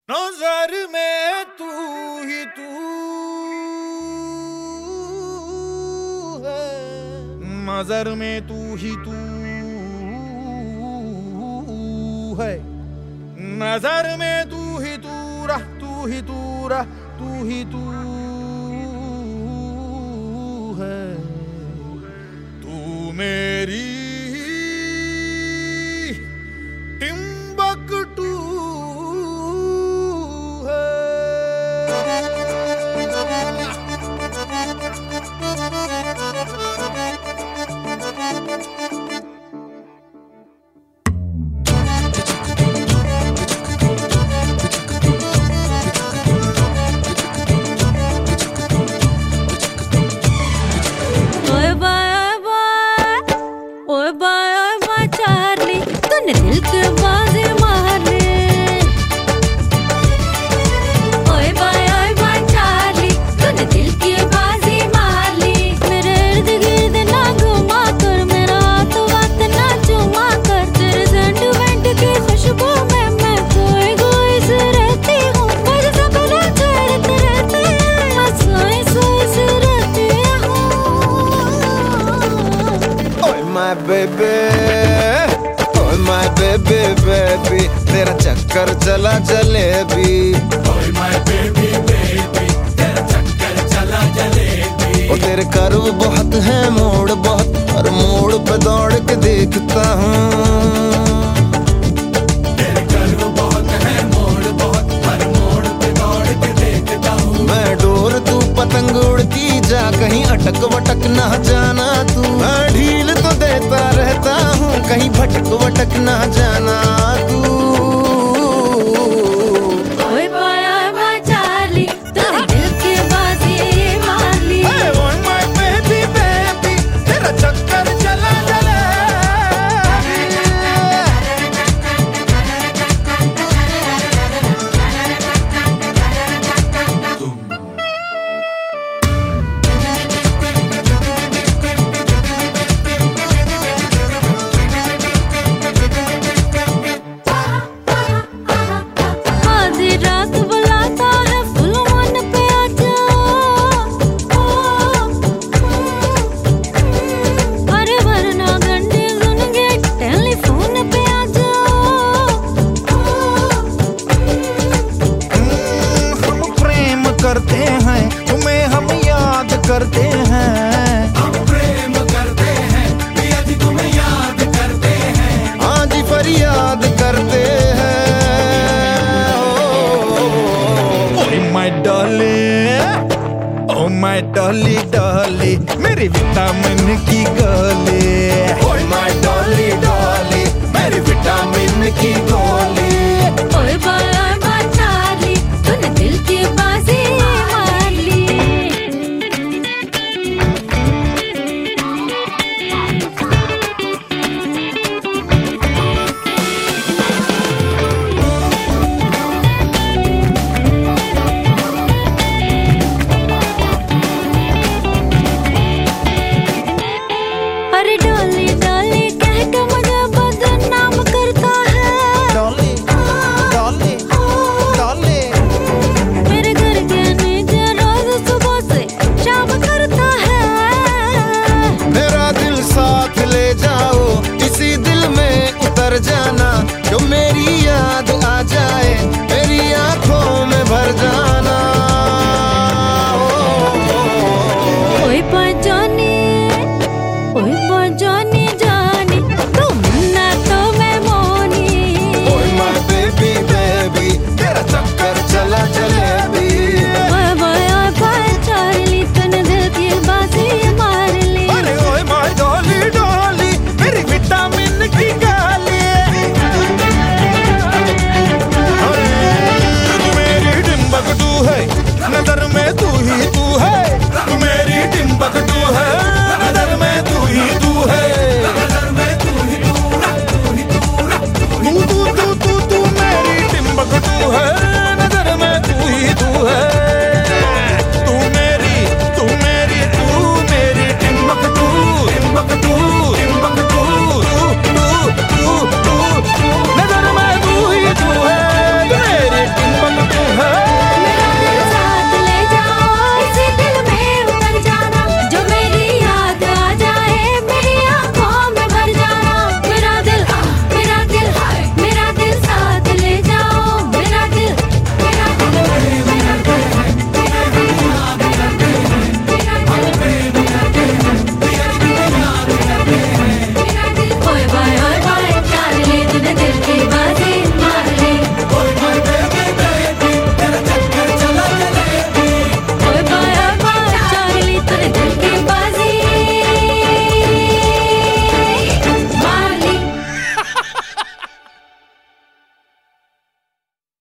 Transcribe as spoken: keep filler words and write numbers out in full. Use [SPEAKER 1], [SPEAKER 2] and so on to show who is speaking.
[SPEAKER 1] नजर में तू ही तू है, नजर में तू ही तू है, नजर में तू ही तू रह, तू ही तू रह, तू ही तू है, तू मेरी टिम्बकटू
[SPEAKER 2] दिल के बाजी मार ले, ओए बाय ओए बाय चार्ली, तूने दिल की बाजी मार ली। मेरे इर्द गिर्द ना घुमा कर, मेरा हाथ वात ना चुमा कर, तेरे सेंटिमेंट की खुशबू में मैं खोई खोई से रहती हूँ। मुझे सपने छेड़ते रहते हैं, मैं सोई सोई से रहती हूँ।
[SPEAKER 3] ओए my baby, my baby baby, तेरा चक्कर चला जलेबी।
[SPEAKER 4] ओए माय बेबी बेबी, तेरा चक्कर चला जलेबी।
[SPEAKER 3] ओ तेरे कर्व बहुत है, मोड़ बहुत, और मोड़ पे दौड़ के देखता हूँ।
[SPEAKER 4] तेरे कर्व बहुत है, मोड़ बहुत, हर मोड़ पे दौड़ के देखता हूँ।
[SPEAKER 3] मैं डोर तू पतंग उड़ती जा, कहीं अटक वटक ना जाना तू। मैं ढील तो देता रहता हूँ, कहीं भटक वटक ना जाना तू।
[SPEAKER 2] ओए बाय ओए बाय चार्ली, तूने दिल की बाजी मार ली।
[SPEAKER 1] ओए माय बेबी बेबी, तेरा चक्कर चला जलेबी। करते हैं तुम्हें हम याद करते हैं,
[SPEAKER 4] हम प्रेम करते हैं, पिया जी तुम्हें याद करते हैं।
[SPEAKER 3] आज फरियाद करते हैं।
[SPEAKER 1] ओए my Dolly, oh my Dolly Dolly, मेरी विटामिन की गोली।
[SPEAKER 3] ओए माय डॉली डॉली, मेरी विटामिन की गोली।
[SPEAKER 2] ओए बाय